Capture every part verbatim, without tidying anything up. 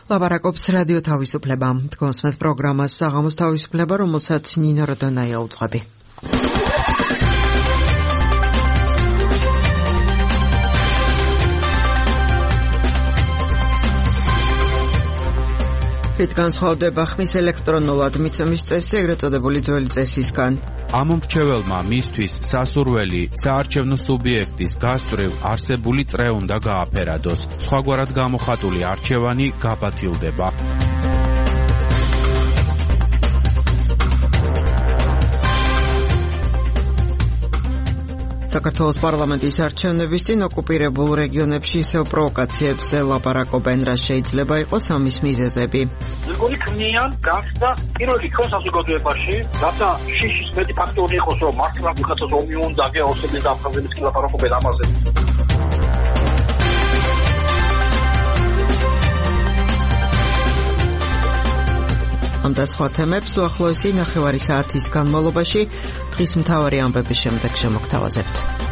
ლაპარაკობს რადიო თავისუფლება. Თქვენს პროგრამას საღამოს თავისუფლება, რომელსაც ნინო როდონაია უძღვები. რით განსხვავდება ხმის ელექტრონულად მიცემის წესი, ეგრეთ წოდებული ძველი წესისგან? ამ მრჩეველმა მისთვის სასურველი საარჩევნო სუბიექტის გასწვრივ არსებული წრე უნდა გააფერადოს. სხვაგვარად გამოხატული არჩევანი გაბათილდება. საქართველოს პარლამენტის არჩევნების წინ ოკუპირებულ რეგიონებში ისევ პროვოკაციებზე ლაპარაკობენ, რა შეიძლება იყოს ამის მიზეზები. მეგონი ქმნიან გახდა პირველი თქვენ საზოგადოებაში, რათა შიშის მეტი ფაქტორი იყოს, რომ მართლა ვიღაცას ომი უნდა გეოსების და აფხაზების კი ლაპარაკობენ ამაზე. ამ და სხვა თემებს უახლოესი ნახევარი საათის განმავლობაში დღის მთავარი ამბების შემდეგ შემოგთავაზებთ.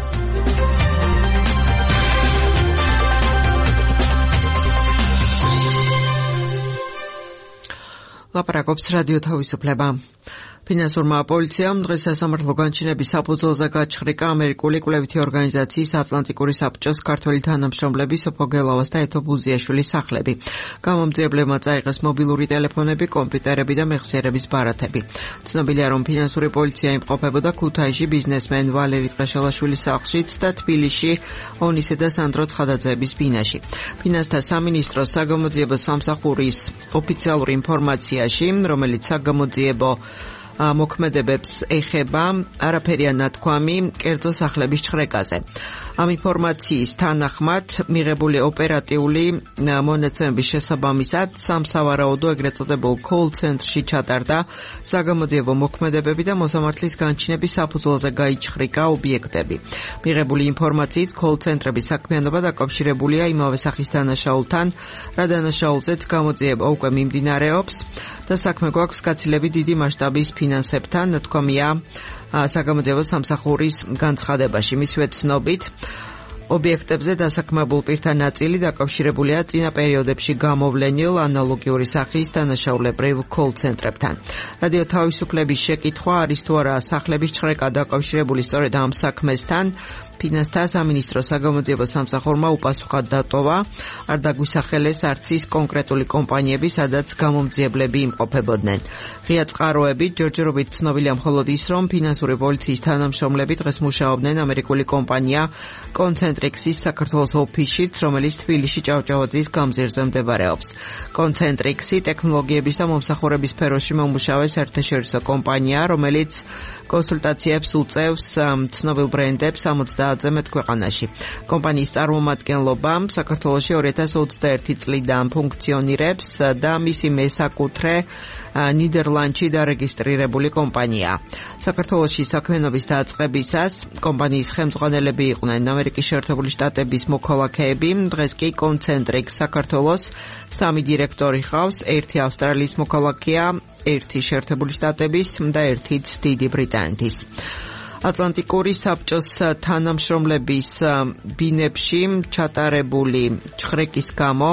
ლაპარაკობს რადიო თავისუფლება. ფინანსურმა პოლიციამ დღეს სასამართლო განჩინების საფუძველზე გაჩხრიკა ამერიკული კვლევითი ორგანიზაციის ატლანტიკური საბჭოს ქართველი თანამშრომლები სოფო გელავას და ეთო ბუზიაშვილის სახლები. გამომძიებლებმა წაიღეს მობილური ტელეფონები, კომპიუტერები და მეხსიერების ბარათები. ცნობილია, რომ ფინანსური პოლიცია იმყოფებოდა ქუთაისში ბიზნესმენ ვალერი ტყეშელაშვილის სახლშიც და თბილისში ონისე და სანდრო ცხადაძეების ბინაში. ფინანსთა სამინისტროს საგამოძიებო სამსახურის ოფიციალური ინფორმაციაში, რომელიც საგამოძიებო მოქმედებებს ეხება, არაფერია ნათქვამი კერძო სახლების ჩხრეკაზე. ამ ინფორმაციის თანახმად მიღებული ოპერატიული მონაცემების შესაბამისად სამსავარაუდო ეგრეთ წოდებულ call ცენტრში ჩატარდა საგამოძიებო მოქმედებები და მოსამართლის განჩინების საფუძველზე გაიჩხრიკა ობიექტები. მიღებული ინფორმაციით call ცენტრების საქმიანობა დაკავშირებულია იმავე სახის დანაშაულთან, რა დანაშაულზეც გამოძიება უკვე მიმდინარეობს და საქმე გვაქვს გაცილებით დიდი მასშტაბის ფინანსებთან, ნათქვამია საგამოძიებო სამსახურის განცხადებაში. მისივე ცნობით, ობიექტებზე დასაქმებულ პირთა ნაწილი დაკავშირებულია წინა პერიოდებში გამოვლენილ ანალოგიური სახის დანაშაულებრივ call ცენტრებთან. რადიო თავისუფლების შეკითხვა არის თუ არა სახლების ჩხრეკა დაკავშირებული სწორედ ამ საქმესთან, ფინანსთა სამინისტროს საგამოძიებო სამსახურმა უპასუხად დატოვა, არ დაგვისახელეს არც ის კონკრეტული კომპანიები, სადაც გამომძიებლები იმყოფებოდნენ. ღია წყაროებით ჯერჯერობით ცნობილია მხოლოდ ის, რომ ფინანსური პოლიციის თანამშრომლები დღეს მუშაობდნენ ამერიკული კომპანია კონცენტრიქსის საქართველოს ოფისშიც, რომელიც თბილისში ჭავჭავაძის გამზირზე მდებარეობს. კონცენტრიქსი ტექნოლოგიების და მომსახურების სფეროში მომუშავე საერთაშორისო კომპანია, რომელიც კონსულტაციებს უწევს ცნობილ ბრენდებს ოცდაათზე მეტ ქვეყანაში. კომპანიის წარმომადგენლობა საქართველოში ორი ათას ოცდაერთი წლიდან ფუნქციონირებს და მისი მესაკუთრე ნიდერლანდში დარეგისტრირებული კომპანიაა. საქართველოში საქმიანობის დაწყებისას კომპანიის ხელმძღვანელები იყვნენ ამერიკის შეერთებული შტატების მოქალაქეები, დღეს კი კონცენტრიქ საქართველოს სამი დირექტორი ხავს, ერთი ავსტრალიის მოქალაქეა, ერთი შეერთებული შტატების და ერთიც დიდი ბრიტანეთის. ატლანტიკური საბჭოს თანამშრომლების ბინებში ჩატარებული ჩხრეკის გამო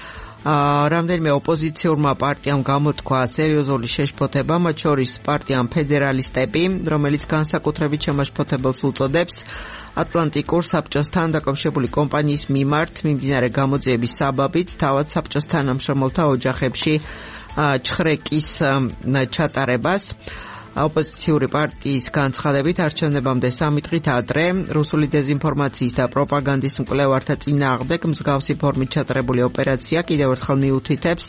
რამდენიმე ოპოზიციურმა პარტიამ გამოთქვა სერიოზული შეშფოთება, მათ შორის პარტიამ ფედერალისტები, რომელიც განსაკუთრებით შემაშფოთებელს უწოდებს ატლანტიკურ საბჭოსთან დაკავშირებული კომპანიის მიმართ მიმდინარე გამოძიების საბაბით თავად საბჭოს თანამშრომელთა ოჯახებში ჩხრეკის ჩატარებას. ოპოზიციური პარტიის განცხადებით არჩევნებამდე სამი დღით ადრე რუსული დეზინფორმაციის და პროპაგანდის მკვლევართა წინააღმდეგ მსგავსი ფორმით ჩატარებული ოპერაცია კიდევ ერთხელ მიუთითებს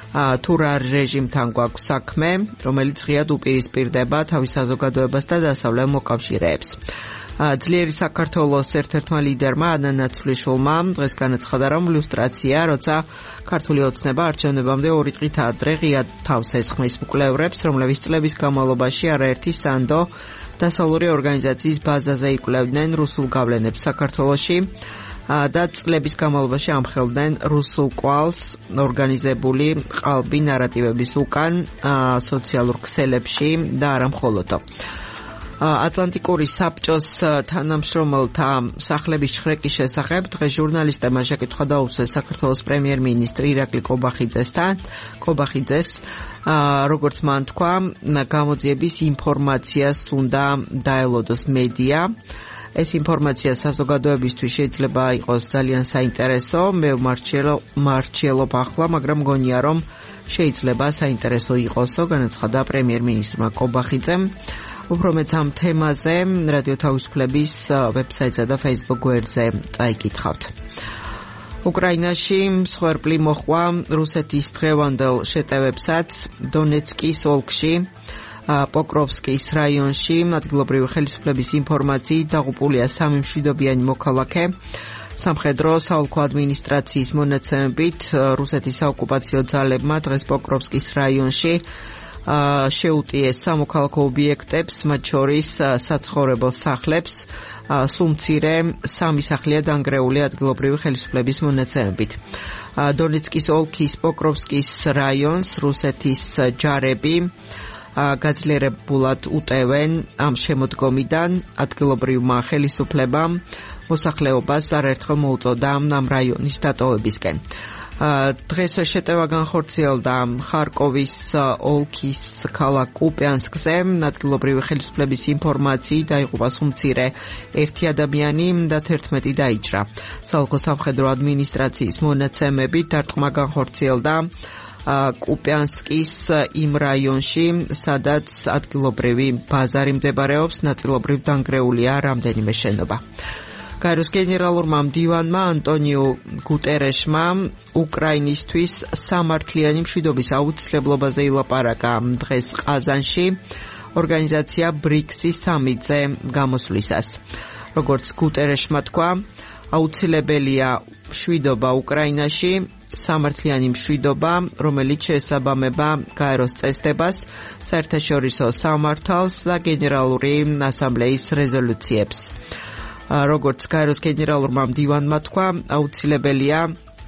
თუ რა რეჟიმთან გვაქვს საქმე, რომელიც ღიად უპირისპირდება თავის საზოგადოებას და დასავლელ მოკავშირეებს. ძლიერი საქართველოს ერთ-ერთმა ლიდერმა ანა ნაცვლიშვილმა დღეს განაცხადა, რომ ლუსტრაცია, როცა ქართული ოცნება არჩევნებამდე ორი დღით ადრე ღიად თავს ესხმის მკვლევრებს, რომლებიც წლების განმავლობაში არაერთი სანდო დასავლური ორგანიზაციის ბაზაზე იკვლევდნენ რუსულ გავლენებს საქართველოში და წლების განმავლობაში ამხელდნენ რუსულ კვალს ორგანიზებული ყალბი ნარატივების უკან სოციალურ ქსელებში და არა მხოლოდო. ატლანტიკური საბჭოს თანამშრომელთა სახლების შხრეკის შესახებ დღეს ჟურნალისტებმა შეკითხვა დაუსვეს საქართველოს პრემიერ-მინისტრ ირაკლი კობახიძესთან. კობახიძეს როგორც მან თქვა, გამოძიების ინფორმაციას უნდა დაელოდოს მედია. ეს ინფორმაცია საზოგადოებისთვის შეიძლება იყოს ძალიან საინტერესო. მე ვმარჩიელობ ახლა, მაგრამ მგონია რომ შეიძლება საინტერესო იყოსო, განაცხადა პრემიერ-მინისტრმა კობახიძემ. უფრო მეც ამ თემაზე რადიო თავისუფლების ვებსაიტსა და Facebook გვერდზე წაიკითხავთ. უკრაინაში მსხვერპლი მოჰყვა რუსეთის დღევანდელ შეტევებსაც დონეცკის ოლქში, პოკროვსკის რაიონში. ადგილობრივი ხელისუფლების ინფორმაციით დაღუპულია სამი მშვიდობიანი მოქალაქე. სამხედრო საოლქო ადმინისტრაციის მონაცემებით რუსეთის საოკუპაციო ძალებმა დღეს პოკროვსკის რაიონში შეუტიეს სამოქალაქო ობიექტებს, მათ შორის საცხოვრებელ სახლებს. სულ მცირე სამი სახლია დანგრეული ადგილობრივი ხელისუფლების მონაცემებით. დონეცკის ოლქის პოკროვსკის რაიონს რუსეთის ჯარები გაძლიერებულად utევენ ამ შემოდგომიდან. ადგილობრივმა ხელისუფლებამ მოსახლეობას არაერთხელ მოუწოდა ამ რაიონის დატოვებისკენ. დღესვე შეტევა განხორციელდა ხარკოვის ოლქის ქალაქ კუპიანსკზე. ადგილობრივი ხელისუფლების ინფორმაციით დაიღუპა სუმცირე ერთი ადამიანი და თერთმეტი დაიჭრა. საოლქო სამხედრო ადმინისტრაციის მონაცემებით დარტყმა განხორციელდა კუპიანსკის იმ რაიონში, სადაც ადგილობრივი ბაზარი მდებარეობს, ნაწილობრივ დანგრეულია რამდენიმე შენობა. გაეროს გენერალურმა მდივანმა ანტონიუ გუტერეშმა უკრაინისთვის სამართლიანი მშვიდობის აუცილებლობაზე ილაპარაკა დღეს ყაზანში ორგანიზაცია ბრიქსის სამიტზე გამოსვლისას. როგორც გუტერეშმა თქვა, აუცილებელია მშვიდობა უკრაინაში, სამართლიანი მშვიდობა, რომელიც შეესაბამება გაეროს წესდებას, საერთაშორისო სამართალს და გენერალური ასამბლეის რეზოლუციებს. როგორც გაეროს გენერალურმა მდივანმა თქვა, აუცილებელია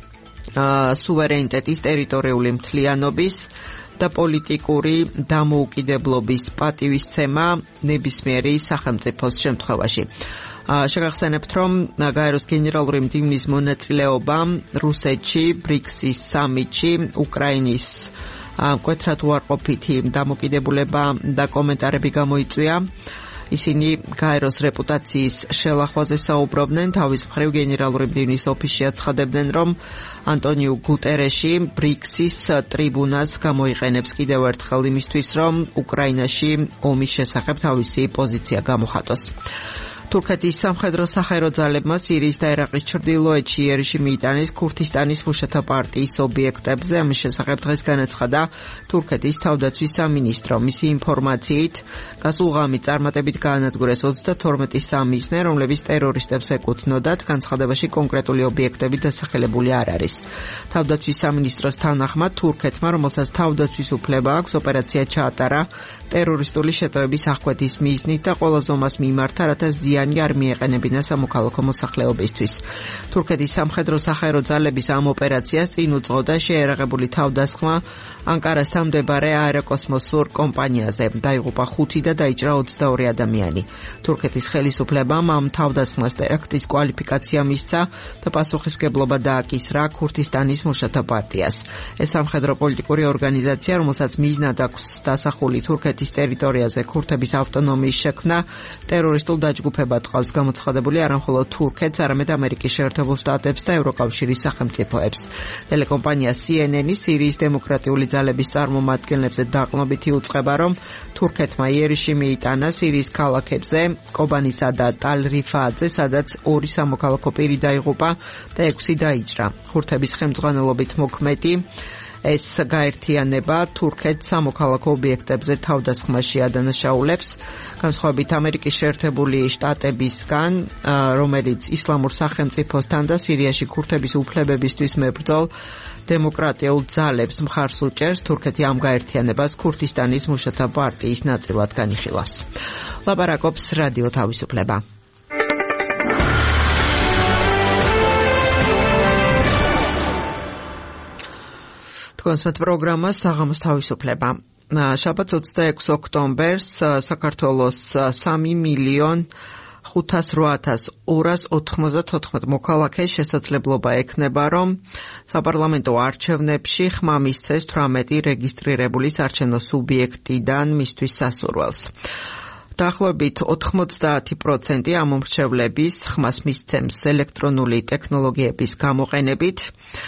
სუვერენიტეტის, ტერიტორიული მთლიანობის და პოლიტიკური დამოუკიდებლობის პატივისცემა ნებისმიერი სახელმწიფოს შემთხვევაში. შეგახსენებთ, რომ გაეროს გენერალური მდივნის მონაწილეობა რუსეთში ბრიქსის სამიტში უკრაინის მკვეთრად უარყოფითი დამოკიდებულება და კომენტარები გამოიწვია. ისინი გაეროს რეპუტაციის შელახვაზე საუბრობდნენ. თავის მხრივ გენერალური მდივნის ოფისში აცხადებდნენ, რომ ანტონიუ გუტერეში ბრიქსის ტრიბუნას გამოიყენებს კიდევ ერთხელ იმისთვის, რომ უკრაინაში ომის შესახებ თავისი პოზიცია გამოხატოს. თურქეთის სამხედრო სახაერო ძალებმა სირიის და ერაყის ჩრდილოეთში იერიში მიიტანეს ქურთისტანის მუშათა პარტიის ობიექტებზე. ამის შესახებ დღეს განაცხადა თურქეთის თავდაცვის სამინისტრო. მისი ინფორმაციით, გასულ ღამით წარმატებით გაანადგურეს ოცდათორმეტი სამიზნე, რომლებიც ტერორისტებს ეკუთვნოდათ. განცხადებაში კონკრეტული ობიექტები დასახელებული არ არის. თავდაცვის სამინისტროს თანახმად, თურქეთმა, რომელსაც თავდაცვის უფლება აქვს, ოპერაცია ჩაატარა ტერორისტული შეტევების აღკვეთის მიზნით და ყველა ზომას მიმართა, რათა ზიანი არ მიეყენებინა სამოქალაქო მოსახლეობისთვის. თურქეთის სამხედრო სახაერო ძალების ამ ოპერაციას წინ უძღოდა შეერაღებული თავდასხმა ანკარასთან მდებარე აეროკოსმოსურ კომპანიაზე. დაიღუპა ხუთი და დაიჭრა ოცდაორი ადამიანი. თურქეთის ხელისუფლებამ ამ თავდასხმას ტერაქტის კვალიფიკაცია მისცა და პასუხისმგებლობა დააკისრა ქურთისტანის მუშათა პარტიას. ეს სამხედრო პოლიტიკური ორგანიზაცია, რომელსაც მიზნად აქვს დასახული თურქეთის ტერიტორიაზე ქურთების ავტონომიის შექმნა, ტერორისტულ დაჯგუფებად ყავს გამოცხადებული არამხოლოდ თურქეთს, არამედ ამერიკის შეერთებულ შტატებს და ევროკავშირის სახელმწიფოებს. ტელეკომპანია სი ენ ენი სირიის დემოკრატიული ძალების წარმომადგენლებზე დაყრდნობით იუწყება, რომ თურქეთმა იერიში მიიტანა სირიის ქალაქებზე კობანისა და ტალ-რიფაატზე, სადაც ორი სამოქალაქო პირი დაიღუპა და ექვსი დაიჭრა. ქურთების ხელმძღვანელობით მოქმედი ეს გაერთიანება თურქეთს სამოქალაქო ობიექტებზე თავდასხმაში ადანაშაულებს. განსხვავებით ამერიკის შეერთებული შტატებისგან, რომელიც ისლამურ სახელმწიფოსთან და სირიაში ქურთების უფლებებისთვის მებრძოლ დემოკრატიულ ძალებს მხარს უჭერს, თურქეთი ამ გაერთიანებას ქურთისტანის მუშათა პარტიის ნაწილად განიხილავს. ლაპარაკობს რადიო თავისუფლება. თქვენს პროგრამას საღამოს თავისუფლება. შაბათს ოცდაექვსი ოქტომბერს საქართველოს სამი მილიონ ხუთას რვა ათას ორას ოთხმოცდათოთხმეტ მოქალაქეს შესაძლებლობა ექნება, რომ საპარლამენტო არჩევნებში ხმა მისცეს თვრამეტი რეგისტრირებული საარჩევნო სუბიექტიდან მისთვის სასურველს. დაახლოებით ოთხმოცდაათი პროცენტი ამომრჩევლების ხმას მისცემს ელექტრონული ტექნოლოგიების გამოყენებით.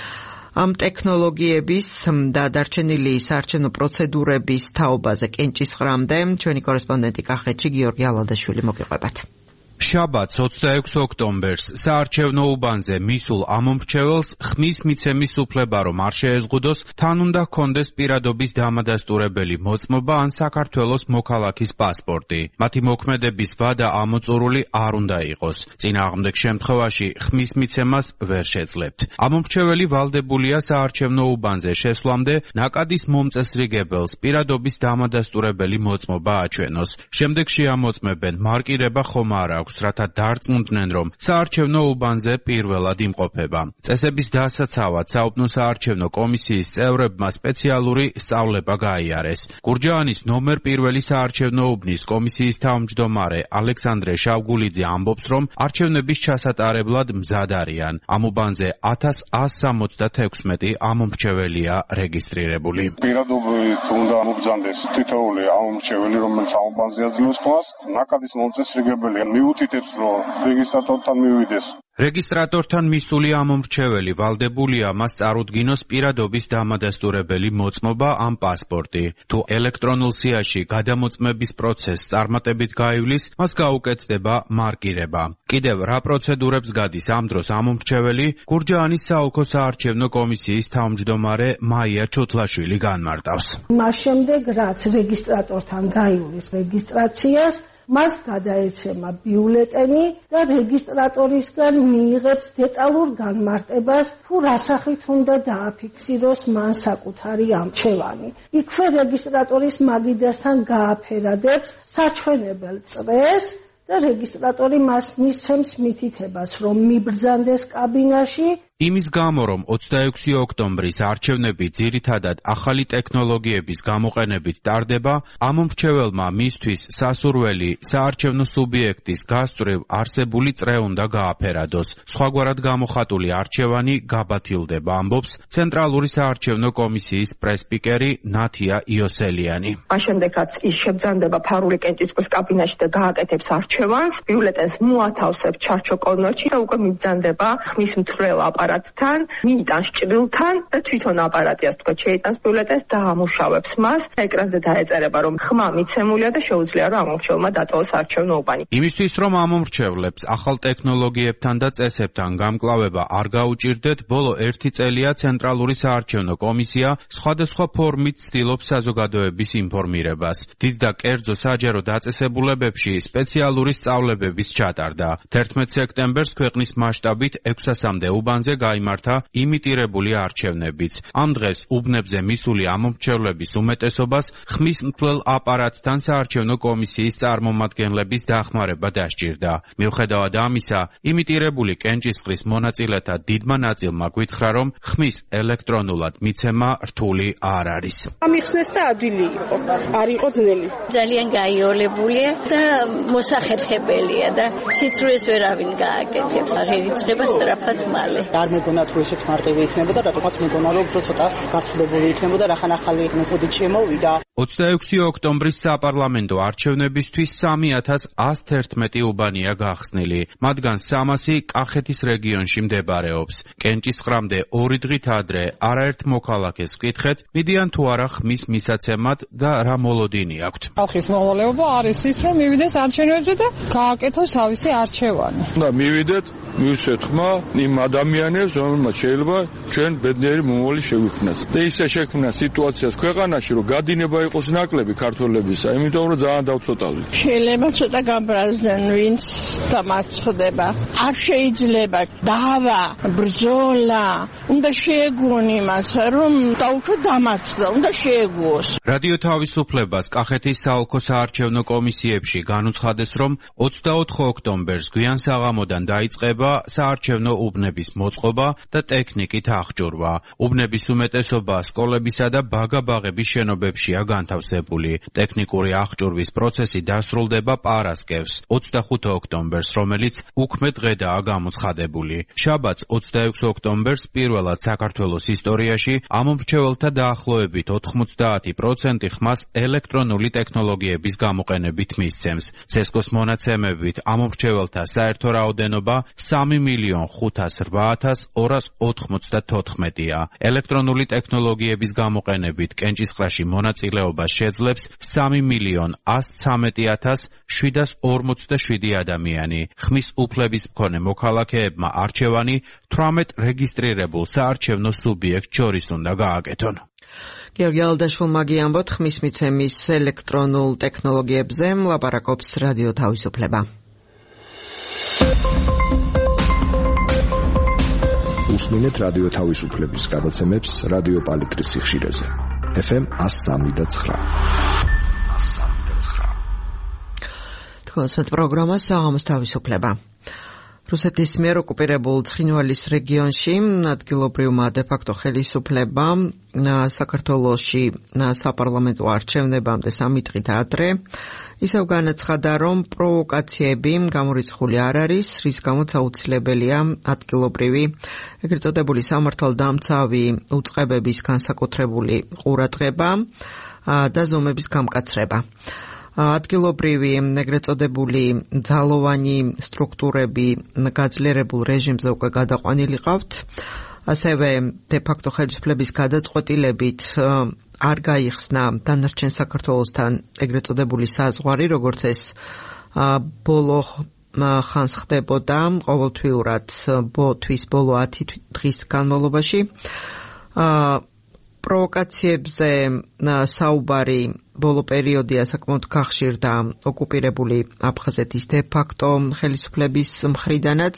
ამ ტექნოლოგიების და დარჩენილი საარჩევნო პროცედურების თაობაზე კენჭისყრამდე ჩვენი კორესპონდენტი კახეთში გიორგი ალადაშვილი მოგიყვებათ. შაბათს ოცდაექვსი ოქტომბერს საარჩევნო უბანზე მისულ ამომრჩეველს ხმის მიცემის უფლება რომ არ შეეზღუდოს, თან უნდა ჰქონდეს პირადობის დამადასტურებელი მოწმობა ან საქართველოს მოქალაქის პასპორტი. მათი მოქმედების ვადა ამოწურული არ უნდა იყოს. წინააღმდეგ შემთხვევაში ხმის მიცემას ვერ შეძლებთ. ამომრჩეველი ვალდებულია საარჩევნო უბანზე შესვლამდე ნაკადის მომწესრიგებელს პირადობის დამადასტურებელი მოწმობა აჩვენოს. შემდეგში ამოწმებენ მარკირება ხომ არ აქვს, რათა დარწმუნდნენ, რომ საარჩევნო უბანზე პირველად იმყოფება. წესების დასაცავად საუბნო საარჩევნო კომისიის წევრებმა სპეციალური სწავლება გაიარეს. გურჯაანის ნომერ პირველი საარჩევნო უბნის კომისიის თავმჯდომარე ალექსანდრე შავგულიძე ამბობს, რომ არჩევნების ჩასატარებლად მზად არიან. ამ უბანზე ათას ას სამოცდათექვსმეტი ამომრჩეველია რეგისტრირებული. პირადობით უნდა მოგზავნეს თითოეული ამომრჩეველი, რომელიც ამ უბანზე აძლევს ხმას, ნაკადის მომწესრიგებელი მიუთითებს, რომ რეგისტრატორთან მივიდეს. რეგისტრატორთან მისული ამომრჩეველი ვალდებულია მას წარუდგინოს პირადობის დამადასტურებელი მოწმობა ან პასპორტი. თუ ელექტრონულ სიაში გადამოწმების პროცესს წარმატებით გაივლის, მას გაუკეთდება მარკირება. კიდევ რა პროცედურებს გადის ამ დროს ამომრჩეველი, გურჯაანის საოლქო საარჩევნო კომისიის თავმჯდომარე მაია ჩუთლაშვილი განმარტავს. მას შემდეგ, რაც რეგისტრატორთან გაივლის რეგისტრაციას, მას გადაეცემა ბიულეტენი და რეგისტრატორისგან მიიღებს დეტალურ განმარტებას, თუ რა სახით უნდა დააფიქსიროს მან საკუთარი ამჩევანი. იქვე რეგისტრატორის მაგიდასთან გააფერადებს საჩვენებელ წრეს და რეგისტრატორი მას მისცემს მითითებას, რომ მიბრძანდეს კაბინაში. იმის გამო, რომ ოცდაექვსი ოქტომბრის არჩევნები ძირითადად ახალი ტექნოლოგიების გამოყენებით ტარდება, ამომრჩეველმა მისთვის სასურველი საარჩევნო სუბიექტის გასწვრივ არსებული წრე უნდა გააფერადოს. სხვაგვარად გამოხატული არჩევანი გაბათილდება, ამბობს ცენტრალური საარჩევნო კომისიის პრესპიკერი ნათია იოსელიანი. ამ შემდეგ, რაც ის შებრძანდება ფარული კენჭისყრის კაბინაში და გააკეთებს არჩევანს, ბიულეტენს მოათავსებს ჩარჩო კოლნოში და უკვე მიბრძანდება ხმის მთვრელ აპარატს. მიიტანს ჭრილთან და თვითონ აპარატი ასე თქვა შეიტანს ბიულეტენს და ამუშავებს მას. ეკრანზე დაეწერება, რომ ხმა მიცემულია და შეუძლია რომ ამომრჩეველმა დატოვოს არჩევნო უბანი. იმისთვის, რომ ამომრჩევლებს ახალ ტექნოლოგიებთან და წესებთან გამკლავება არ გაუჭირდეთ, ბოლო ერთი წელია ცენტრალური საარჩევნო კომისია სხვადასხვა ფორმით ცდილობს საზოგადოების ინფორმირებას. დიდ და კერძო საჯარო დაწესებულებებში სპეციალური სწავლებების ჩატარდა. თერთმეტ სექტემბერს ქვეყნის მასშტაბით ექვსასამდე უბანზე გაიმართა იმიტირებული არჩევნებიც. ამ დღეს უბნებზე მისული ამომრჩევლების უმეტესობას ხმის მთვრელ აპარატთან საარჩევნო კომისიის წარმომადგენლების დახმარება დასჭირდა. მიუხედავად ამისა, იმიტირებული კენჭისყრის მონაწილეთა დიდმა ნაწილმა გვითხრა, რომ ხმის ელექტრონულად მიცემა რთული არ არის. ამიხსნეს და ადვილი იყო, არ იყო ძნელი. ძალიან გაიოლებულია და მოსახერხებელია და სიცრუეს ვერავინ გააკეთებს. აღერიცხება სწრაფად მალე. არ მეგონა თუ ესეც მარტივი იქნებოდა, რატომაც მეგონა რომ უფრო ცოტა გართულებული იქნებოდა, რახან ახალი მეთოდით შემოვიდა. ოცდაექვსი ოქტომბრის საპარლამენტო არჩევნებისთვის სამი ათას ას თერთმეტი უბანია გახსნილი. მათგან სამასი კახეთის რეგიონში მდებარეობს. კენჭისყრამდე ორი დღით ადრე არაერთ მოქალაქეს ვკითხეთ, მიდიან თუ არა ხმის მისაცემად და რა მოლოდინი აქვთ. ხალხის მოვალეობა არის ის, რომ მივიდეს არჩევნებზე და გააკეთოს თავისი არჩევანი. და მივიდეთ, მივსვეთ ხმა იმ ადამიანებს, რომელმაც შეიძლება ჩვენ ბედნიერი მომავალი შეგვიქმნას. და ისე შექმნა სიტუაციას ქვეყანაში, რომ გადინება იყოს ნაკლები ქართველებისა, იმიტომ რომ ძალიან დავწოტავდით. შეიძლება ცოტა გამბრაზდნენ, ვინც დამარცხდება. არ შეიძლება დავა, ბრძოლა, უნდა შეეგუონ იმას, რომ დაუშვათ დამარცხდა, უნდა შეეგუოს. რადიო თავისუფლებას კახეთის საოლქო საარჩევნო კომისიებში განუცხადეს, რომ ოცდაოთხი ოქტომბერს გვიან საღამოდან დაიწყება საარჩევნო უბნების მოწყობა და ტექნიკით აღჭურვა. უბნების უმეტესობა სკოლებისა და ბაგა-ბაღების შენობებშია განთავსებული. ტექნიკური აღჭურვის პროცესი დასრულდება პარასკევს, ოცდახუთი ოქტომბერს, რომელიც უქმე დღედაა გამოცხადებული. შაბათს, ოცდაექვსი ოქტომბერს, პირველად საქართველოს ისტორიაში ამომრჩეველთა დაახლოებით ოთხმოცდაათი პროცენტი ხმას ელექტრონული ტექნოლოგიების გამოყენებით მისცემს. ცესკოს მონაცემებით ამომრჩეველთა საერთო რაოდენობა სამი მილიონ ხუთას რვა ათას ორას ოთხმოცდათოთხმეტია. ელექტრონული ტექნოლოგიების გამოყენებით კენჭისყრაში მონაწილეობას შეძლებს სამი მილიონ ასი ცამეტი ათას შვიდას ორმოცდაშვიდი ადამიანი. ხმის უფლების მქონე მოქალაქეებმა არჩევანი თვრამეტ რეგისტრირებულ საარჩევნო სუბიექტს შორის უნდა გააკეთონ. გიორგი ალდაშვილმა გიამბოთ ხმის მიცემის ელექტრონულ ტექნოლოგიებზე ლაპარაკობს რადიო თავისუფლება. უსმინეთ რადიო თავისუფლების გადაცემებს რადიო პალიტრის სიხშირეზე. ეფ ემ one oh three point nine. თქვენს პროგრამა საღამოს თავისუფლება. რუსეთის მიერ ოკუპირებულ ცხინვალის რეგიონში ადგილობრივმა დე-ფაქტო ხელისუფლებამ საქართველოში საპარლამენტო არჩევნებამდე სამი დღით ადრე ისევ განაცხადა, რომ პროვოკაციები გამორიცხული არ არის, რის გამოც აუცილებელია ადგილობრივი ეგრეთ წოდებული სამართალდამცავი უწყებების განსაკუთრებული ყურადღება და ზომების გამკაცრება. ადგილობრივი ეგრეთ წოდებული ძალოვანი სტრუქტურები გაძლიერებულ რეჟიმზე უკვე გადაყვანილი ყავთ. ასევე დე-ფაქტო ხელისუფლების გადაწყვეტილებით არ გაიხსნა დანარჩენ საქართველოსთან ეგრეთ წოდებული საზღვარი, როგორც ეს ბოლო ხანს ხდებოდა ყოველთვიურად თვის ბოლო ათი დღის განმავლობაში. პროვოკაციებზე საუბარი ბოლო პერიოდია საკმაოდ გახშირდა ოკუპირებული აფხაზეთის დე-ფაქტო ხელისუფლების მხრიდანაც.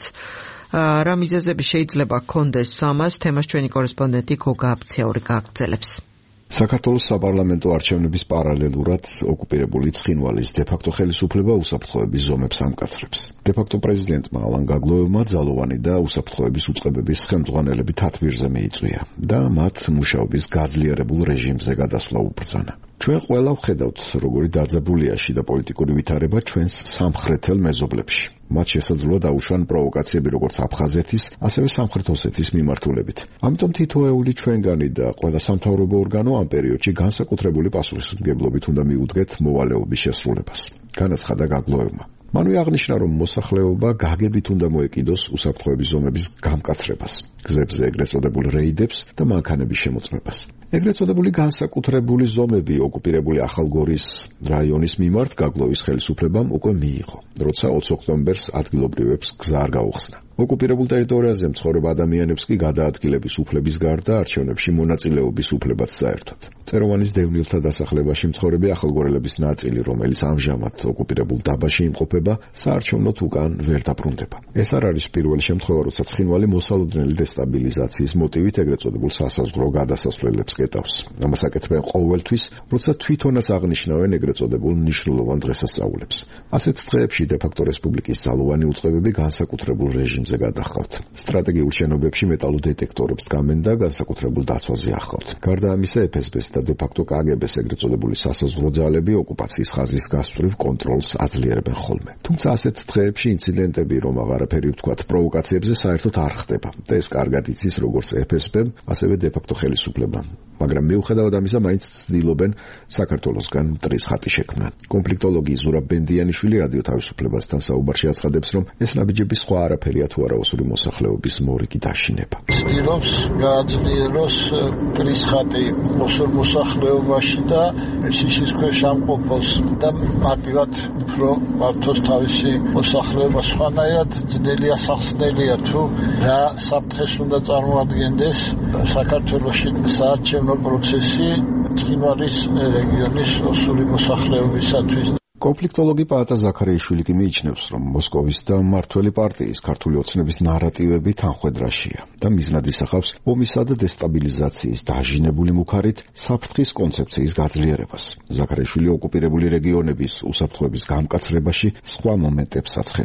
რა მიზეზები შეიძლება ჰქონდეს ამას, თემას ჩვენი კორესპონდენტი გოგა აბციური გააგრძელებს. საქართველოს საპარლამენტო არჩევნების პარალელურად ოკუპირებული ცხინვალის დე-ფაქტო ხელისუფლება უსაფრთხოების ზომებს ამკაცრებს. დე-ფაქტო პრეზიდენტმა ალან გაგლოევმა ძალოვანი და უსაფრთხოების უწყებების ხელმძღვანელები თათბირზე მიიწვია და მათ მუშაობის გაძლიერებულ რეჟიმზე გადასვლა უბრძანა. ჩვენ ყველა ვხედავთ, როგორი დაძაბულია შიდა პოლიტიკური ვითარება ჩვენს სამხრეთელ მეზობლებში. მათ შესაძლოა დაუშვან პროვოკაციები როგორც აფხაზეთის, ასევე სამხრეთ ოსეთის მიმართულებით. ამიტომ თითოეული ჩვენგანი და ყველა სამთავრობო ორგანო ამ პერიოდში განსაკუთრებული პასუხისმგებლობით უნდა მიუდგეთ მოვალეობის შესრულებას. განაცხადა გაგლოევმა. მანვე აღნიშნა, რომ მოსახლეობა გაგებით უნდა მოეკიდოს უსაფრთხოების ზომების გამკაცრებას, გზებზე ეგრეთ წოდებულ რეიდებს და მანქანების შემოწმებას. ეგრეთ წოდებული განსაკუთრებული ზომები ოკუპირებული ახალგორის რაიონის მიმართ გაგლოვის ხელისუფლებამ უკვე მიიღო, როცა ოცი ოქტომბერს ადგილობრივებს გზა არ გაუხსნა. ოკუპირებულ ტერიტორიაზე მცხოვრებ ადამიანებს კი გადაადგილების უფლების გარდა არჩევნებში მონაწილეობის უფლებაც საერთოდ. წეროვანის დევნილთა დასახლებაში მცხოვრები ახალგორელების ნაწილი, რომელიც ამჟამად ოკუპირებულ დაბაში იმყოფება, საარჩევნოდ უკან ვერ დაბრუნდება. ეს არ არის პირველი შემთხვევა, როცა ცხინვალი მოსალოდნელი დესტაბილიზაციის მოტივით ეგრეთ წოდებულ სასაზღვრო გადასასვლელებს კეტავს. ამას აკეთებენ ყოველთვის, როცა თვითონაც აღნიშნავენ ეგრეთ წოდებულ მნიშვნელოვან დღესასწაულებს. ასეთ დღეებში დე-ფაქტო რესპუბლიკის ძალოვანი უწყებები განსაკუთრებულ რეჟიმზე გადახავთ. სტრატეგიულ შენობებში მეტალურ დეტექტორებს დგამენ და განსაკუთრებულ დაცვაზე ახავთ. გარდა ამისა, ეფ ეს ბეს და დე-ფაქტო კა გი ბეს ეგრეთ წოდებული სასაზღვრო ძალები ოკუპაციის ხაზის გასწვრივ კონტროლს აძლიერებენ ხოლმე. თუმცა ასეთ დღეებში ინციდენტები, რომ აღარაფერი ვთქვათ, პროვოკაციებზე საერთოდ არ ხდება და ეს კარგად იცის როგორც ეფ ეს ბემ, ასევე დე-ფაქტო ხელისუფლებამ. მაგრამ მიუხედავად ამისა, მაინც ცდილობენ საქართველოსგან მტრის ხატი შექმნან. კონფლიქტოლოგი ზურაბ ბენდიანიშვილი რადიო თავისუფლებასთან საუბარში აცხადებს, რომ ეს ნაბიჯები სხვა არაფერია თუ არა ოსური მოსახლეობის მორიგი დაშინება. ცდილობს გააძლიეროს მტრის ხატი ოსურ მოსახლეობაში და შიშის ქვეშ ამყოფოს და მარტივად უფრო მართოს თავისი მოსახლეობა. სხვანაირად ძნელია სახსნელია თუ რა საფრთხეს უნდა წარმოადგენდეს საქართველოში საარჩევნო პროცესი ცხინვალის რეგიონის ოსური მოსახლეობისათვის. კონფლიქტოლოგი პაატა ზაქარიაშვილი კი მიიჩნევს, რომ მოსკოვის და მმართველი პარტიის ქართული ოცნების ნარატივები თანხვედრაშია და მიზნად ისახავს ომისა და დესტაბილიზაციის დაჟინებული მუქარით საფრთხის კონცეფციის გაძლიერებას. ზაქარიაშვილი ოკუპირებული რეგიონების უსაფრთხოების გამკაცრებაში სხვა მომენტებსაც ხედავს.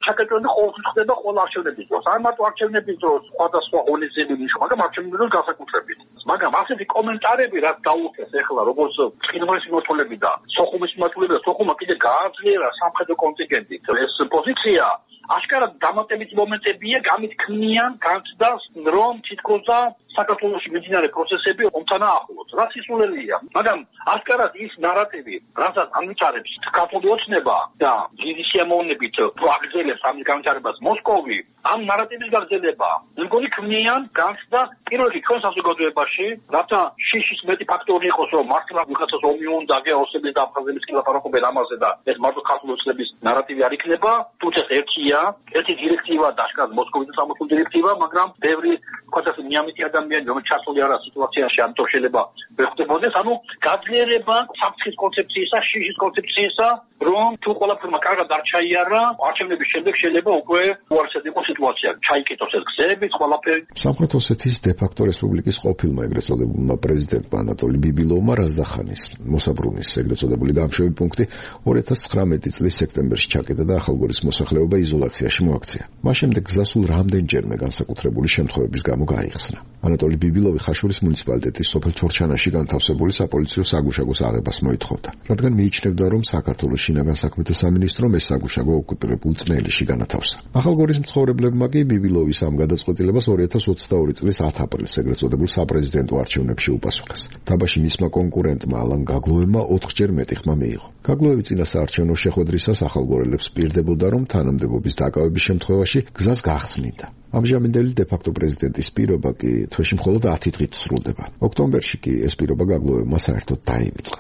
ჩაკეტილი ყოველთვის ხდება ყველა არჩევნების დროს. არ მარტო არჩევნების დროს, სხვადასხვა ღონისძიებების ნიშნ, მაგრამ არჩევნების დროს განსაკუთრებით. მაგრამ ასეთი კომენტარები რაც დაუხეს ეხლა როგორც ცხინვალის მიმართულები და სოხუმის მიმართულები და სოხუმმა კიდე გააძლიერა სამხედრო კონტინგენტით ეს პოზიცია აშკარად დამატებითი მომენტებია, გამით ქმნიან განცდას, რომ თითქოს და საქართველოში მიმდინარე პროცესები ომთან ახლოს. რაც ისულელია, მაგრამ აშკარად ის ნარატივი, რასაც ამიჩარებს ქართული ოცნება და დიდი სიამოვნებით პროაგზელებს ამ განვითარებას მოსკოვი, ამ ნარატივის გაგრძელება, მეგონი ქმნიან განცდას პირველი ჩვენ საზოგადოებაში, რათა შიშის მეტი ფაქტორი იყოს, რომ მართლა ვიღაცას ომი უნდა გეოსების და აფხაზების კი ლაპარაკობენ ამაზე და ეს მარტო ქართული ოცნების ნარატივი არ იქნება, თუმცა ერთია, ერთი დირექტივა და აშკარად მოსკოვის სამართლის დირექტივა, მაგრამ ბევრი თქვათ მიამიტი ადამიანი რომელიც ჩასული არა სიტუაციაში, ამიტომ შეიძლება ვერ ხდებოდეს, ანუ გაძლიერება საფრთხის კონცეფციისა, შიშის კონცეფციისა, რომ თუ ყველაფერმა კარგად არ ჩაიარა, არჩევნების შემდეგ შეიძლება უკვე უარესად იყოს სიტუაცია, ჩაიკეტოს ეს გზებიც, ყველაფერი. სამხრეთ ოსეთის დე-ფაქტო რესპუბლიკის ყოფილმა ეგრეთ წოდებულმა პრეზიდენტმა ანატოლი ბიბილოვმა რაზდახანის მოსაბრუნის ეგრეთ წოდებული გამშვები პუნქტი ორი ათას ცხრამეტი წლის სექტემბერში ჩაკეტა და ახალგორის მოსახლეობა იზოლაციაში მოაქცია. მას შემდეგ გზასულ რამდენჯერმე განსაკუთრებული შემთხვევების გამო გაიხსნა. ანატოლი ბიბილოვი ხაშურის მუნიციპალიტეტის სოფელ ჩორჩანაში განთავსებული საპოლიციო საგუშაგოს აღებას მოითხოვდა, რადგან მიიჩნევდა, რომ საქართველოს შინაგან საქმეთა სამინისტრომ ეს საგუშაგო ოკუპირებულ წნელიში განათავსა. ახალგორის მცხოვრებლებმა კი ბიბილოვის ამ გადაწყვეტილებას ორი ათას ოცდაორი წლის ათი აპრილის ეგრეთ წოდებულ საპრეზიდენტო არჩევნებში უპასუხეს. თაბაში მისმა კონკურენტმა ალან გაგლოევმა ოთხჯერ მეტი ხმა მიიღო. გაგლოევი წინა საარჩევნო შეხვედრისას ახალგორელებს პირდებოდა, რომ თანამდებობის დაკავების შემთხვევაში გზას გახსნიდა. ამჟამინდელი დე-ფაქტო პრეზიდენტის პირობა კი თვეში მხოლოდ ათი დღით სრულდება. ოქტომბერში კი ეს პირობა გაგლოევმა საერთოდ დაივიწყა.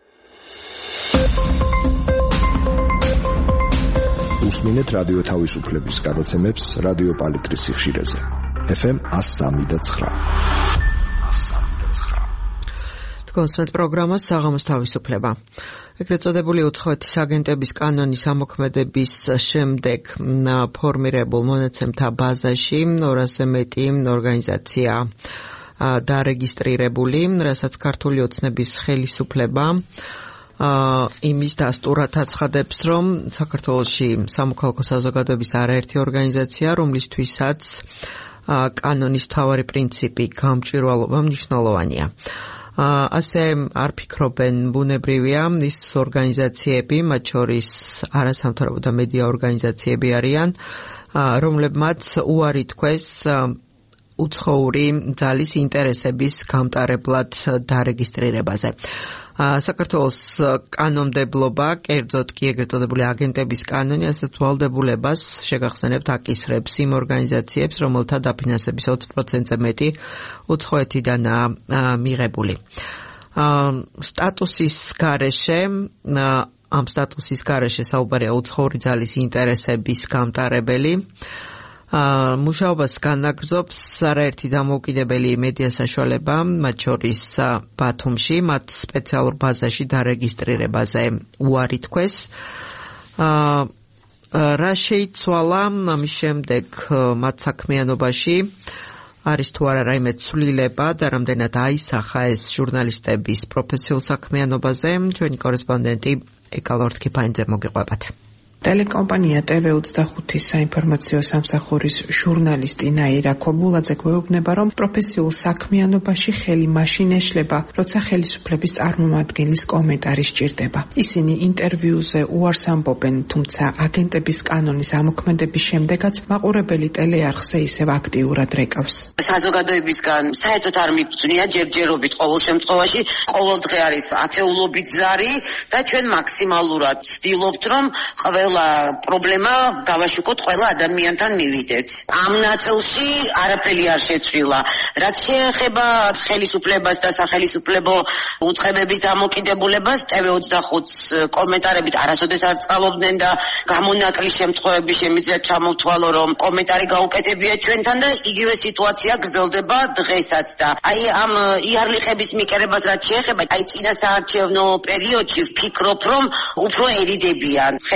უსმინეთ რადიო თავისუფლების გადაცემებს რადიო პალიტრის სიხშირეზე. ეფ ემ one oh three point nine. კონსერტ პროგრამა საღამოს თავისუფლება. ეგრეთ წოდებული უცხოეთის აგენტების კანონის ამოქმედების შემდეგ ფორმირებულ მონაცემთა ბაზაში ორასზე მეტი ორგანიზაცია დარეგისტრირებული, რასაც ქართული ოცნების ხელისუფლება იმის დასტურად აცხადებს, რომ საქართველოში სამოქალაქო საზოგადოების არაერთი ორგანიზაცია, რომლისთვისაც კანონის მთავარი პრინციპი გამჭვირვალობა მნიშვნელოვანია. ასე არ ფიქრობენ ბუნებრივია ის ორგანიზაციები, მათ შორის არასამთავრობო და მედია ორგანიზაციები არიან, რომლებმაც უარი თქვეს უცხოური ძალის ინტერესების გამტარებლად დარეგისტრირებაზე. საქართველოს კანონმდებლობა, კერძოდ კი ეგრეთ წოდებული აგენტების კანონი, ასეთ ვალდებულებას შეგახსენებთ აკისრებს იმ ორგანიზაციებს, რომელთა დაფინანსების ოცი პროცენტზე მეტი უცხოეთიდანაა მიღებული. სტატუსის გარეშე, ამ სტატუსის გარეშე საუბარია უცხოური ძალის ინტერესების გამტარებელი. მუშაობას განაგრძობს არაერთი დამოუკიდებელი მედია საშუალება, მათ შორის ბათუმში, მათ სპეციალურ ბაზაში დარეგისტრირებაზე უარი თქვეს. რა შეიცვალა ამის შემდეგ მათ საქმიანობაში, არის თუ არა რაიმე ცვლილება და რამდენად აისახა ეს ჟურნალისტების პროფესიულ საქმიანობაზე, ჩვენი კორესპონდენტი ეკალორთქიფანიძე მოგიყვებათ. ტელეკომპანია ტე ვე ოცდახუთის საინფორმაციო სამსახურის ჟურნალისტი ნაირა ქობულაძე გვეუბნება, რომ პროფესიულ საქმიანობაში ხელი მაშინ ეშლება, როცა ხელისუფლების წარმომადგენლის კომენტარი სჭირდება. ისინი ინტერვიუზე უარს ამბობენ, თუმცა აგენტების კანონის ამოქმედების შემდეგაც მაყურებელი ტელეარხზე ისევ აქტიურად რეკავს. საზოგადოებისგან საერთოდ არ მიგწვნია ჯერჯერობით ყოველ შემთხვევაში, ყოველ დღე არის ათეულობით ზარი და ჩვენ მაქსიმალურად ვცდილობთ, რომ ყველა პრობლემა გავაშუქოთ, ყველა ადამიანთან მივიდეთ. ამ ნაწილში არაფერი არ შეცვლილა. რაც შეეხება ხელისუფლებას და სახელისუფლებო უწყებების დამოკიდებულებას, ტე ვე ოცდახუთს კომენტარებით არასოდეს არ წყალობდნენ და გამონაკლისს შემთხვევები შემიძლია ჩამოვთვალო, რომ კომენტარი გაუკეთებია ჩვენთან და იგივე სიტუაცია გრძელდება დღესაც და აი ამ იარლიხების მიკერებას რაც შეეხება, აი წინა საარჩევნო პერიოდში ვფიქრობ, რომ უფრო ერიდებიან ხელისუფლებას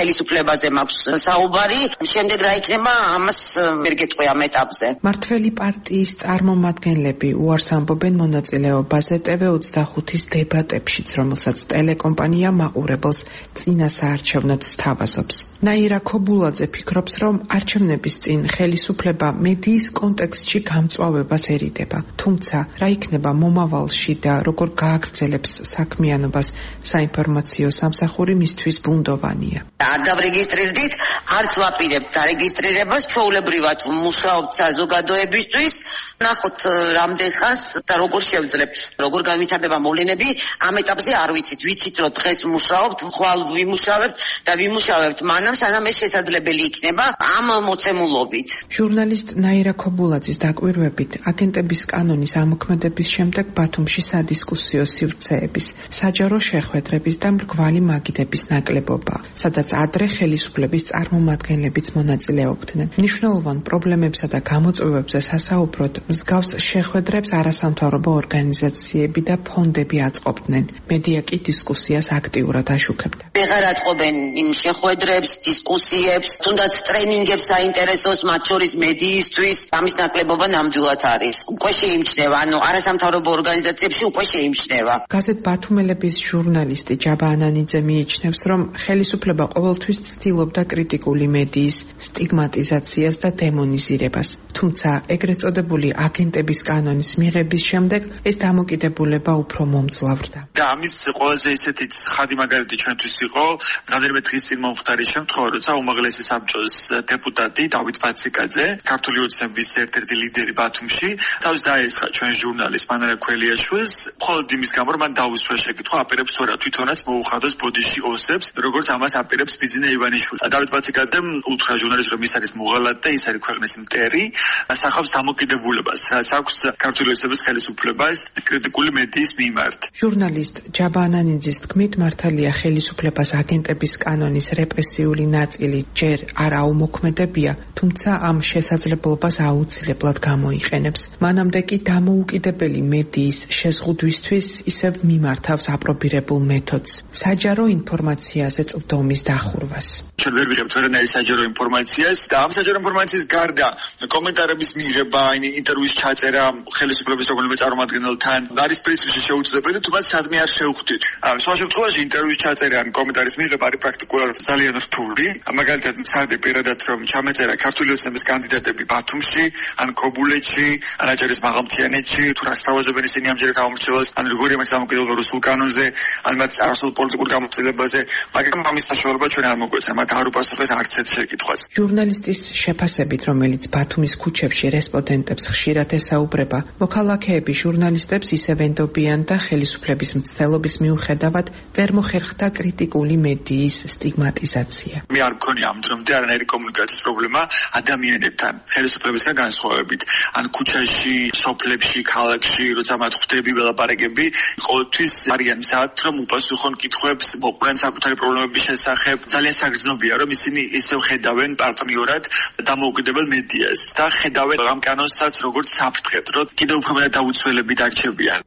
განვითარებაზე მაქვს საუბარი. შემდეგ რა იქნება, ამას ვერ გეტყვი ამ ეტაპზე. მართველი პარტიის წარმომადგენლები უარს ამბობენ მონაწილეობაზე ტე ვე ოცდახუთის დებატებშიც, რომელსაც ტელეკომპანია მაყურებელს წინა საარჩევნოდ სთავაზობს. ნაირა ქობულაძე ფიქრობს, რომ არჩევნების წინ ხელისუფლება მედიის კონტექსტში გამწვავებას ერიდება. თუმცა, რა იქნება მომავალში და როგორ გააგრძელებს საქმიანობას საინფორმაციო სამსახური მისთვის ბუნდოვანია. არ დავრეგისტრირდით, არც ვაპირებთ დარეგისტრირებას, ჩვეულებრივად ვმუშაობთ საზოგადოებისთვის. ნახოთ რამდენ ხანს და როგორ შევძლებთ, როგორ განვითარდება მოვლენები, ამ ეტაპზე არ ვიცით. ვიცით, რომ დღეს ვმუშაობთ, ხვალ ვიმუშავებთ და ვიმუშავებთ მანამ, სანამ ეს შესაძლებელი იქნება ამ მოცემულობით. ჟურნალისტ ნაირა ქობულაძის დაკვირვებით, აგენტების კანონის ამოქმედების შემდეგ ბათუმში სადისკუსიო სივრცეების, საჯარო შეხვედრების და მრგვალი მაგიდების ნაკლებობა, სადაც ადრე ხელისუფლების წარმომადგენლებიც მონაწილეობდნენ. მნიშვნელოვან პრობლემებსა და გამოწვევებზე სასაუბროდ მსგავს შეხვედრებს არასამთავრობო ორგანიზაციები და ფონდები აწყობდნენ. მედია კი დისკუსიას აქტიურად აშუქებდა. ვეღარ აწყობენ იმ შეხვედრებს, დისკუსიებს, თუნდაც ტრენინგებს საინტერესოს, მათ შორის მედიისთვის, ამის ნაკლებობა ნამდვილად არის. უკვე შეიმჩნევა, ანუ არასამთავრობო ორგანიზაციებში უკვე შეიმჩნევა. გაზეთ ბათუმელების ჟურნალისტი ჯაბა ანანიძე მიიჩნევს, რომ ხელისუფლება ყოველთვის ცდილობდა კრიტიკული მედიის სტიგმატიზაციას და დემონიზირებას. თუმცა, ეგრეთ წოდებული აგენტების კანონის მიღების შემდეგ ეს დამოკიდებულება უფრო მომძლავრდა. და ამის ყველაზე ისეთი ხადი მაგალითი ჩვენთვის იყო, რამდენიმე დღის წინ მომხდარი შემთხვევა, როცა უმაღლესი საბჭოს დეპუტატი დავით ბაციკაძე, ქართული ოცნების ერთ-ერთი ლიდერი ბათუმში, თავს დაესხა ჩვენ ჟურნალისტ მანარა ქველიაშვილს, მხოლოდ იმის გამო, რომ მან დაუსვა შეკითხვა, აპირებს თორა თვითონაც მოუხადოს ბოდიში ოსებს, როგორც ამას აპირებს ბიძინა ივანიშვილი. დავით ბაციკაძემ უთხრა ჟურნალისტს, რომ ის არის მოღალატე და ის არის ქვეყნის მტერი, ასახავს დამოკიდებულებას, რაც აქვს ქართული ოცნების ხელისუფლებას კრიტიკული მედიის მიმართ. ჟურნალისტ ჯაბა ანანიძის თქმით, მართალია ხელისუფლებას აგენტების კანონის რეპრესიული ნაწილი ჯერ არ აუმოქმედებია, თუმცა ამ შესაძლებლობას აუცილებლად გამოიყენებს. მანამდე კი დამოუკიდებელი მედიის შეზღუდვისთვის ისევ მიმართავს აპრობირებულ მეთოდს, საჯარო ინფორმაციაზე წვდომის დახურვას. ჩვენ ვერ ვიღებთ ვერანაირ საჯარო ინფორმაციას და ამ საჯარო ინფორმაციის გარდა კომენტარების მიღება, ინტერვიუის ჩაწერა ხელისუფლების რომელიმე წარმომადგენელთან არის პრინციპში შეუძლებელი, თუმცა სადმე არ შევხვდით. სხვა შემთხვევაში ინტერვიუის ჩაწერა ან კომენტარის მიღება არის პრაქტიკულად ძალიან რთული. მაგალითად, მცადე პირადად რომ ჩამეწერა ქართული ოცნების კანდიდატები ბათუმში, ან ქობულეთში, ან აჭარის მაღალმთიანეთში, თუ რა სთავაზობენ ისინი ამჯერად ამორჩევალს, ან როგორი ამას დამოკიდებულება რუსულ კანონზე, ან მათ წარსულ პოლიტიკურ გამოცდილებაზე, მაგრამ ამის საშუალება ჩვენ არ მოგვეცა, მათ არ უპასუხეს არც ერთ შეკითხვას. ჟურნალისტის შეფასებით, რომელიც ბათუმის ქუჩებში რესპონდენტებს ხშირად ესაუბრება, მოქალაქეები ჟურნალისტებს ისევ ენდობიან და ხელისუფლების მცდელობის მიუხედავად ვერ მოხერხდა კრიტიკული მედიის სტიგმატიზაცია. მე არ მქონია ამ დრომდე არანაირი კომუნიკაციის პრობლემა ადამიანებთან, ხელისუფლებისგან განსხვავებით. ან ქუჩაში, სოფლებში, ქალაქში, როცა მათ ხვდები, ველაპარაკები, ყოველთვის არიან მზად, რომ უპასუხონ კითხვებს, მოყვნენ საკუთარი პრობლემების შესახებ. ძალიან საგრძნობია, რომ ისინი ისევ ხედავენ პარტნიორად დამოუკიდებელ მედიას და ხედავენ ამ კანონსაც როგორც საფრთხეთ, რომ კიდევ უფრო მეტად დაუცველები დარჩებიან.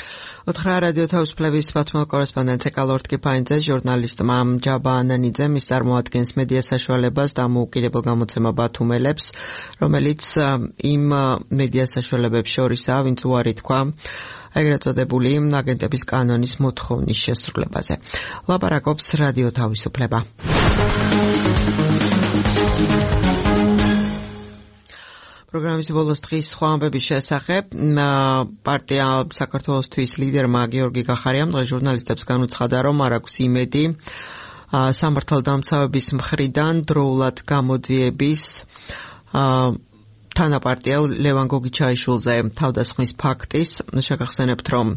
უთხრა რადიო თავისუფლების ბათუმელ კორესპონდენტ ეკალორდ კიფაინძე ჟურნალისტმა ჯაბა ანანიძემ ის წარმოადგენს მედია საშუალებას დამოუკიდებელ გამოცემა ბათუმელებს, რომელიც იმ მედია საშუალებებს შორისაა, ვინც უარი თქვა ეგრეთ წოდებული აგენტების კანონის მოთხოვნის შესრულებაზე. ლაპარაკობს რადიო თავისუფლება. პროგრამის ბოლოს დღის სხვა ამბების შესახებ პარტია საქართველოსთვის ლიდერმა გიორგი გახარიამ დღეს ჟურნალისტებს განუცხადა, რომ არ აქვს იმედი სამართალდამცავების მხრიდან დროულად გამოძიების თანაპარტიელ ლევან გოგიჩაიშვილზე თავდასხმის ფაქტის. შეგახსენებთ, რომ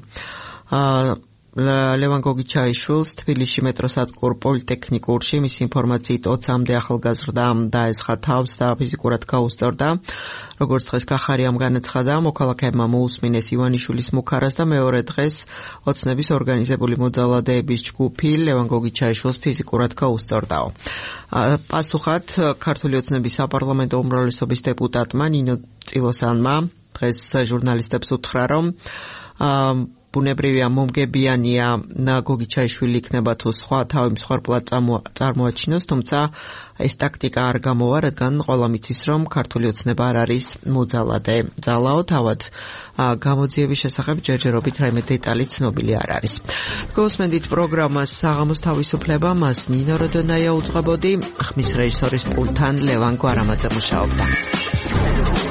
ლევან გოგიჩაიშვილს თბილისში მეტროსადგურ პოლიტექნიკურში მის ინფორმაციით ოცამდე ახალგაზრდა დაესხა თავს და ფიზიკურად გაუსწორდა. როგორც დღეს გახარიამ განაცხადა, მოქალაქეებმა მოусმინეს ივანიშვილის მუქარას და მეორე დღეს ოცნების ორგანიზებული მოძალადეების ჯგუფი ლევან გოგიჩაიშვილს ფიზიკურად გაუსწორდაო. პასუხად ქართული ოცნების საპარლამენტო უმრავლესობის დეპუტატმა ნინო წილოსანმა დღეს ჟურნალისტებს უთხრა, რომ ბუნებრივია მომგებიანია გოგი ჩაიშვილი იქნება თუ სხვა თავი მსხვერპლად წარმოაჩინოს, თუმცა ეს ტაქტიკა არ გამოვა, რადგან ყველა მიცის, რომ ქართული ოცნება არ არის მოძალადე. ძალაო თავად გამოძიების შესახებ ჯერჯერობით რაიმე დეტალი ცნობილი არ არის. გოსმენდით პროგრამას საღამოს თავისუფლება, მას ნინო როდონაია უძღვებოდი, ხმის რეჟისორის პულტთან ლევან გვარამაძე მუშაობდა.